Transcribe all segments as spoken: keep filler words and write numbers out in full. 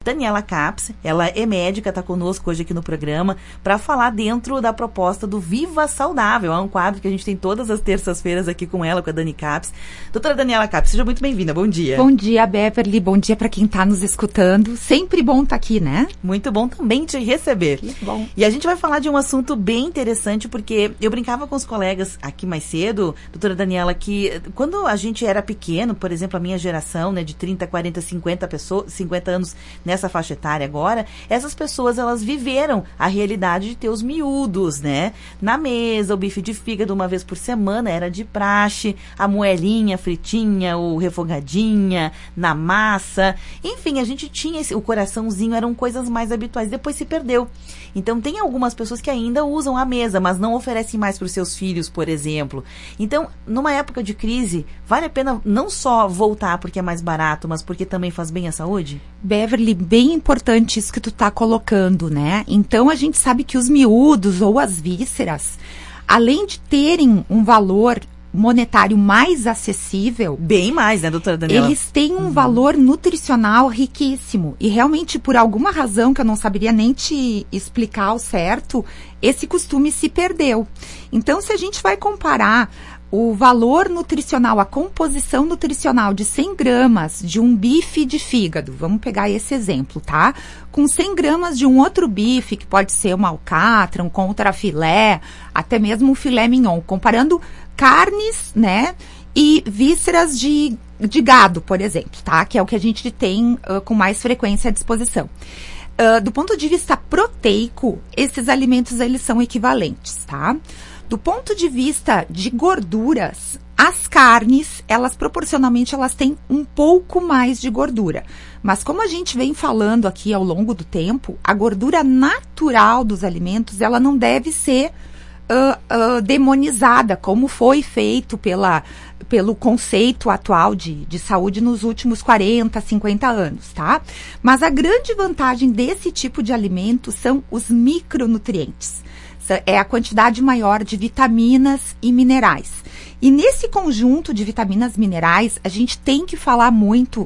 Daniela Capps, ela é médica, está conosco hoje aqui no programa para falar dentro da proposta do Viva Saudável. É um quadro que a gente tem todas as terças-feiras aqui com ela, com a Dani Capps. Doutora Daniela Capps, seja muito bem-vinda, bom dia. Bom dia, Beverly, bom dia para quem está nos escutando. Sempre bom estar aqui, né? Muito bom também te receber. Que bom. E a gente vai falar de um assunto bem interessante, porque eu brincava com os colegas aqui mais cedo, doutora Daniela, que quando a gente era pequeno, por exemplo, a minha geração, né, de trinta, quarenta, cinquenta pessoas, cinquenta anos, nessa faixa etária agora, essas pessoas, elas viveram a realidade de ter os miúdos, né? Na mesa, o bife de fígado uma vez por semana era de praxe, a moelinha fritinha, o refogadinha, na massa. Enfim, a gente tinha esse, o coraçãozinho, eram coisas mais habituais. Depois se perdeu. Então, tem algumas pessoas que ainda usam a mesa, mas não oferecem mais para os seus filhos, por exemplo. Então, numa época de crise, vale a pena não só voltar porque é mais barato, mas porque também faz bem à saúde? Beverly, bem importante isso que tu tá colocando, né? Então, a gente sabe que os miúdos ou as vísceras, além de terem um valor monetário mais acessível... Bem mais, né, doutora Daniela? Eles têm um uhum. valor nutricional riquíssimo. E realmente, por alguma razão que eu não saberia nem te explicar ao certo, esse costume se perdeu. Então, se a gente vai comparar o valor nutricional, a composição nutricional de cem gramas de um bife de fígado, vamos pegar esse exemplo, tá? Com cem gramas de um outro bife, que pode ser uma alcatra, um contrafilé, até mesmo um filé mignon, comparando carnes, né, e vísceras de, de gado, por exemplo, tá? Que é o que a gente tem uh, com mais frequência à disposição. Uh, do ponto de vista proteico, esses alimentos, eles são equivalentes, tá? Do ponto de vista de gorduras, as carnes, elas proporcionalmente, elas têm um pouco mais de gordura. Mas como a gente vem falando aqui ao longo do tempo, a gordura natural dos alimentos, ela não deve ser uh, uh, demonizada, como foi feito pela, pelo conceito atual de, de saúde nos últimos quarenta, cinquenta anos, tá? Mas a grande vantagem desse tipo de alimento são os micronutrientes. É a quantidade maior de vitaminas e minerais. E nesse conjunto de vitaminas e minerais, a gente tem que falar muito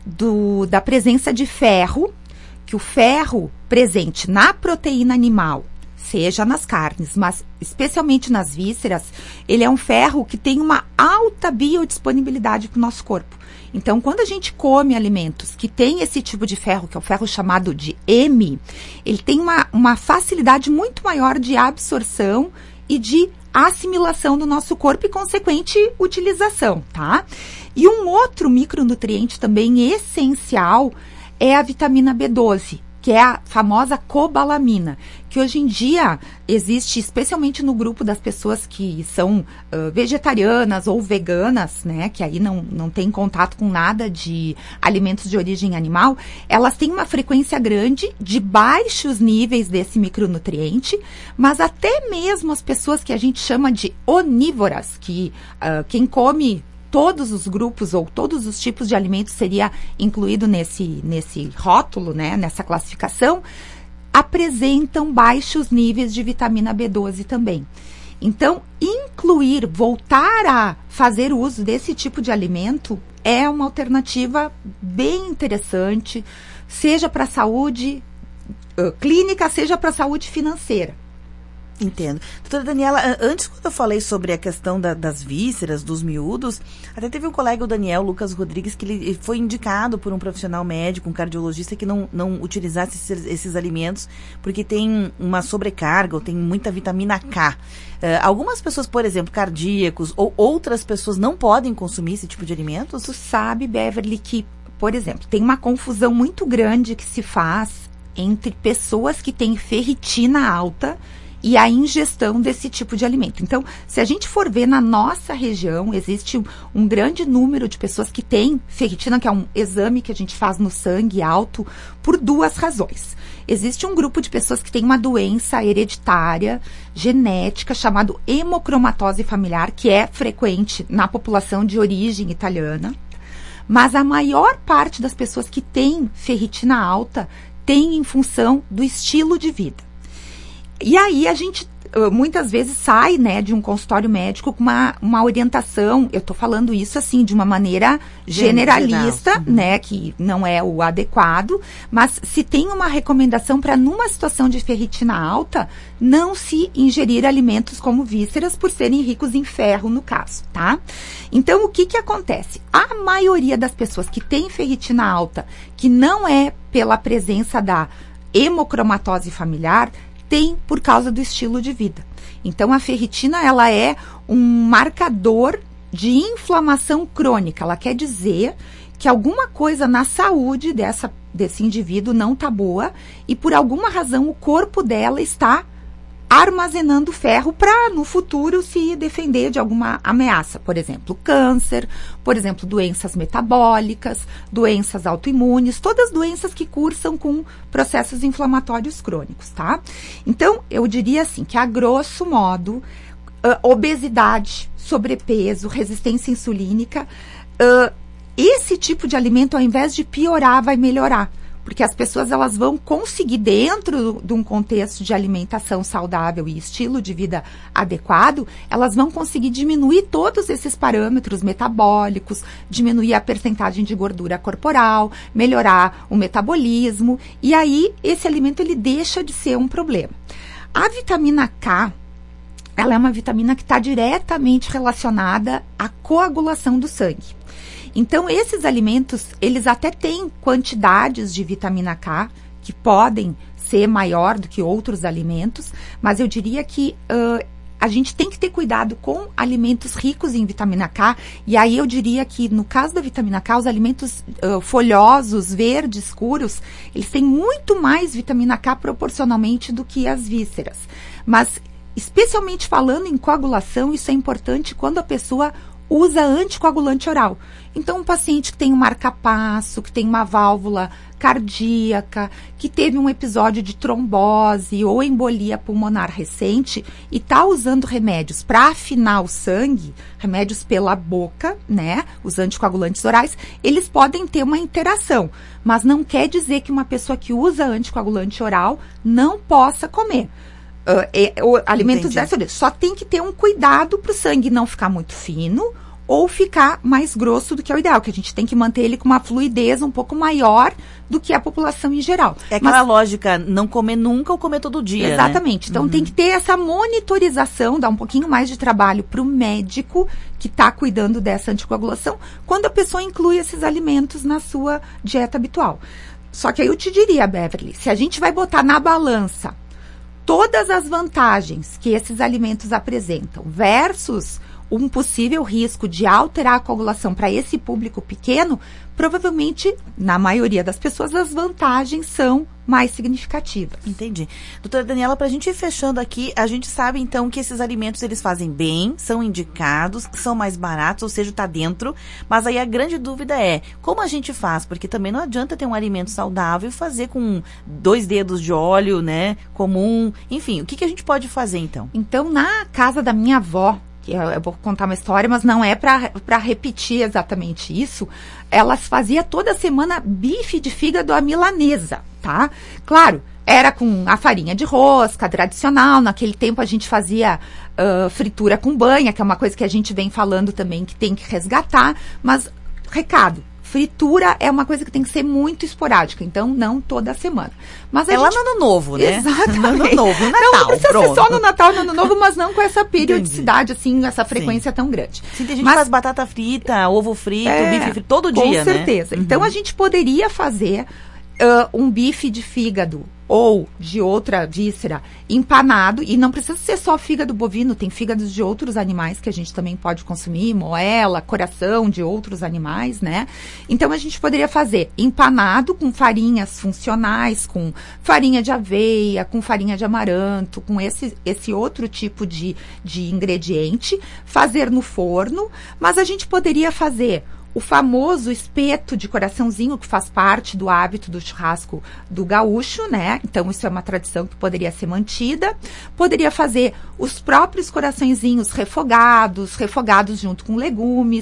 do, da presença de ferro, que o ferro presente na proteína animal, seja nas carnes, mas especialmente nas vísceras, ele é um ferro que tem uma alta biodisponibilidade para o nosso corpo. Então, quando a gente come alimentos que tem esse tipo de ferro, que é o ferro chamado de Heme, ele tem uma, uma facilidade muito maior de absorção e de assimilação do nosso corpo e, consequente, utilização, tá? E um outro micronutriente também essencial é a vitamina B doze, que é a famosa cobalamina, que hoje em dia existe especialmente no grupo das pessoas que são uh, vegetarianas ou veganas, né, que aí não, não tem contato com nada de alimentos de origem animal, elas têm uma frequência grande de baixos níveis desse micronutriente, mas até mesmo as pessoas que a gente chama de onívoras, que uh, quem come todos os grupos ou todos os tipos de alimentos seria incluído nesse, nesse rótulo, né, nessa classificação, apresentam baixos níveis de vitamina B doze também. Então, incluir, voltar a fazer uso desse tipo de alimento é uma alternativa bem interessante, seja para a saúde uh, clínica, seja para a saúde financeira. Entendo. Doutora Daniela, antes quando eu falei sobre a questão da, das vísceras, dos miúdos, até teve um colega, o Daniel Lucas Rodrigues, que ele foi indicado por um profissional médico, um cardiologista, que não, não utilizasse esses, esses alimentos, porque tem uma sobrecarga, ou tem muita vitamina K. Uh, algumas pessoas, por exemplo, cardíacos, ou outras pessoas não podem consumir esse tipo de alimentos? Tu sabe, Beverly, que, por exemplo, tem uma confusão muito grande que se faz entre pessoas que têm ferritina alta e a ingestão desse tipo de alimento. Então, se a gente for ver na nossa região, existe um, um grande número de pessoas que têm ferritina, que é um exame que a gente faz no sangue alto, por duas razões. Existe um grupo de pessoas que tem uma doença hereditária, genética, chamado hemocromatose familiar, que é frequente na população de origem italiana. Mas a maior parte das pessoas que têm ferritina alta tem em função do estilo de vida. E aí a gente uh, muitas vezes sai, né, de um consultório médico com uma, uma orientação, eu estou falando isso assim, de uma maneira generalista, uhum. né, que não é o adequado, mas se tem uma recomendação para numa situação de ferritina alta, não se ingerir alimentos como vísceras por serem ricos em ferro, no caso, tá? Então, o que que acontece? A maioria das pessoas que tem ferritina alta, que não é pela presença da hemocromatose familiar, tem por causa do estilo de vida. Então, a ferritina, ela é um marcador de inflamação crônica. Ela quer dizer que alguma coisa na saúde dessa, desse indivíduo não está boa e, por alguma razão, o corpo dela está armazenando ferro para, no futuro, se defender de alguma ameaça. Por exemplo, câncer, por exemplo, doenças metabólicas, doenças autoimunes, todas doenças que cursam com processos inflamatórios crônicos, tá? Então, eu diria assim, que a grosso modo, uh, obesidade, sobrepeso, resistência insulínica, uh, esse tipo de alimento, ao invés de piorar, vai melhorar. Porque as pessoas, elas vão conseguir, dentro de um contexto de alimentação saudável e estilo de vida adequado, elas vão conseguir diminuir todos esses parâmetros metabólicos, diminuir a percentagem de gordura corporal, melhorar o metabolismo, e aí esse alimento ele deixa de ser um problema. A vitamina K, ela é uma vitamina que está diretamente relacionada à coagulação do sangue. Então, esses alimentos, eles até têm quantidades de vitamina K que podem ser maior do que outros alimentos, mas eu diria que uh, a gente tem que ter cuidado com alimentos ricos em vitamina K, e aí eu diria que, no caso da vitamina K, os alimentos uh, folhosos, verdes, escuros, eles têm muito mais vitamina K proporcionalmente do que as vísceras. Mas, especialmente falando em coagulação, isso é importante quando a pessoa usa anticoagulante oral. Então, um paciente que tem um marca-passo, que tem uma válvula cardíaca, que teve um episódio de trombose ou embolia pulmonar recente e está usando remédios para afinar o sangue, remédios pela boca, né, os anticoagulantes orais, eles podem ter uma interação, mas não quer dizer que uma pessoa que usa anticoagulante oral não possa comer. Uh, é, o, alimentos dessa origem. Só tem que ter um cuidado para o sangue não ficar muito fino ou ficar mais grosso do que é o ideal, que a gente tem que manter ele com uma fluidez um pouco maior do que a população em geral. É aquela Mas, lógica, não comer nunca ou comer todo dia, exatamente. Né? Então, uhum. tem que ter essa monitorização, dar um pouquinho mais de trabalho para o médico que está cuidando dessa anticoagulação, quando a pessoa inclui esses alimentos na sua dieta habitual. Só que aí eu te diria, Beverly, se a gente vai botar na balança todas as vantagens que esses alimentos apresentam versus um possível risco de alterar a coagulação para esse público pequeno, provavelmente, na maioria das pessoas, as vantagens são mais significativas. Entendi. Doutora Daniela, para a gente ir fechando aqui, a gente sabe, então, que esses alimentos, eles fazem bem, são indicados, são mais baratos, ou seja, está dentro, mas aí a grande dúvida é, como a gente faz? Porque também não adianta ter um alimento saudável e fazer com dois dedos de óleo, né, comum, enfim, o que, que a gente pode fazer, então? Então, na casa da minha avó, que eu, eu vou contar uma história, mas não é para repetir exatamente isso, elas faziam toda semana bife de fígado à milanesa, tá? Claro, era com a farinha de rosca tradicional, naquele tempo a gente fazia uh, fritura com banha, que é uma coisa que a gente vem falando também que tem que resgatar, mas, recado, fritura é uma coisa que tem que ser muito esporádica, então não toda semana. Mas a é gente... lá no Ano Novo, né? Exatamente. No Ano Novo, no Natal, não, não precisa pronto. ser só no Natal, no Ano Novo, mas não com essa periodicidade, assim, essa frequência Sim. tão grande. Sim, tem gente mas... que faz batata frita, ovo frito, é, bife frito, todo dia, com certeza. Né? Então, uhum. a gente poderia fazer uh, um bife de fígado ou de outra víscera empanado, e não precisa ser só fígado bovino, tem fígados de outros animais que a gente também pode consumir, moela, coração de outros animais, né? Então, a gente poderia fazer empanado com farinhas funcionais, com farinha de aveia, com farinha de amaranto, com esse, esse outro tipo de, de ingrediente, fazer no forno, mas a gente poderia fazer o famoso espeto de coraçãozinho, que faz parte do hábito do churrasco do gaúcho, né? Então, isso é uma tradição que poderia ser mantida. Poderia fazer os próprios coraçõezinhos refogados, refogados junto com legumes.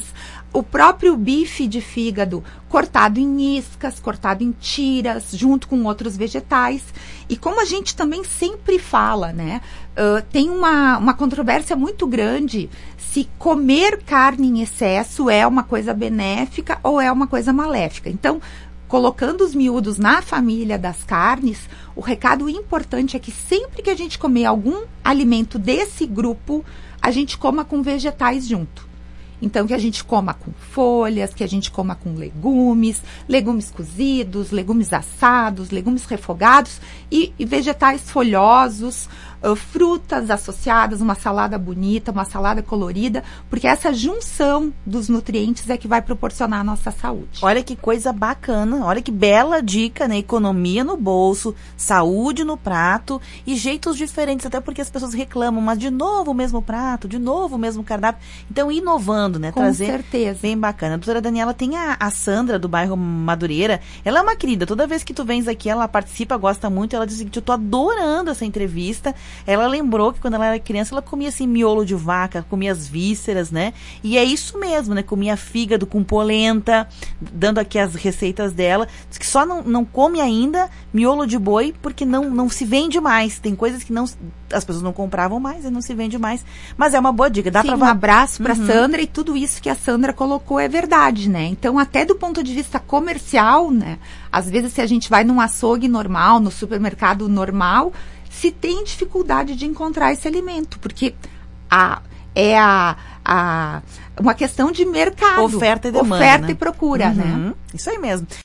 o próprio bife de fígado cortado em iscas, cortado em tiras, junto com outros vegetais. E como a gente também sempre fala, né? Uh, tem uma, uma controvérsia muito grande se comer carne em excesso é uma coisa benéfica ou é uma coisa maléfica. Então, colocando os miúdos na família das carnes, o recado importante é que sempre que a gente comer algum alimento desse grupo, a gente coma com vegetais junto. Então, que a gente coma com folhas, que a gente coma com legumes, legumes cozidos, legumes assados, legumes refogados e, e vegetais folhosos, uh, frutas associadas, uma salada bonita, uma salada colorida, porque essa junção dos nutrientes é que vai proporcionar a nossa saúde. Olha que coisa bacana, olha que bela dica, né? Economia no bolso, saúde no prato e jeitos diferentes, até porque as pessoas reclamam, mas de novo o mesmo prato, de novo o mesmo cardápio. Então, inovando, né? Com Trazer certeza. Bem bacana. A doutora Daniela, tem a, a Sandra, do bairro Madureira. Ela é uma querida. Toda vez que tu vens aqui, ela participa, gosta muito. Ela diz o seguinte: eu tô adorando essa entrevista. Ela lembrou que quando ela era criança, ela comia assim, miolo de vaca, comia as vísceras, né? E é isso mesmo, né? Comia fígado com polenta, dando aqui as receitas dela. Diz que só não, não come ainda miolo de boi porque não, não se vende mais. Tem coisas que não, as pessoas não compravam mais e não se vende mais. Mas é uma boa dica. Dá Sim, pra... um abraço para Uhum. Sandra, e tudo isso que a Sandra colocou é verdade, né? Então, até do ponto de vista comercial, né? Às vezes, se a gente vai num açougue normal, no supermercado normal, se tem dificuldade de encontrar esse alimento, porque a, é a, a, uma questão de mercado. Oferta e demanda, Oferta né? e procura, Uhum. né? Isso aí mesmo.